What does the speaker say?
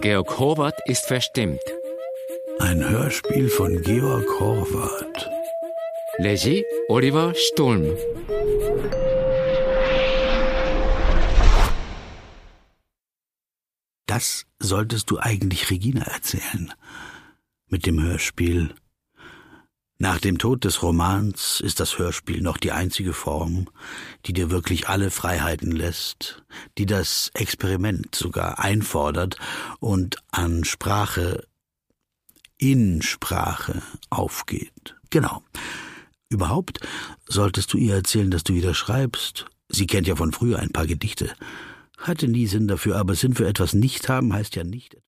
Georg Horvath ist verstimmt. Ein Hörspiel von Georg Horvath. Regie Oliver Stulm. Das solltest du eigentlich Regina erzählen. Mit dem Hörspiel. Nach dem Tod des Romans ist das Hörspiel noch die einzige Form, die dir wirklich alle Freiheiten lässt, die das Experiment sogar einfordert und an Sprache, in Sprache aufgeht. Genau. Überhaupt solltest du ihr erzählen, dass du wieder schreibst. Sie kennt ja von früher ein paar Gedichte. Hatte nie Sinn dafür, aber Sinn für etwas nicht haben heißt ja nicht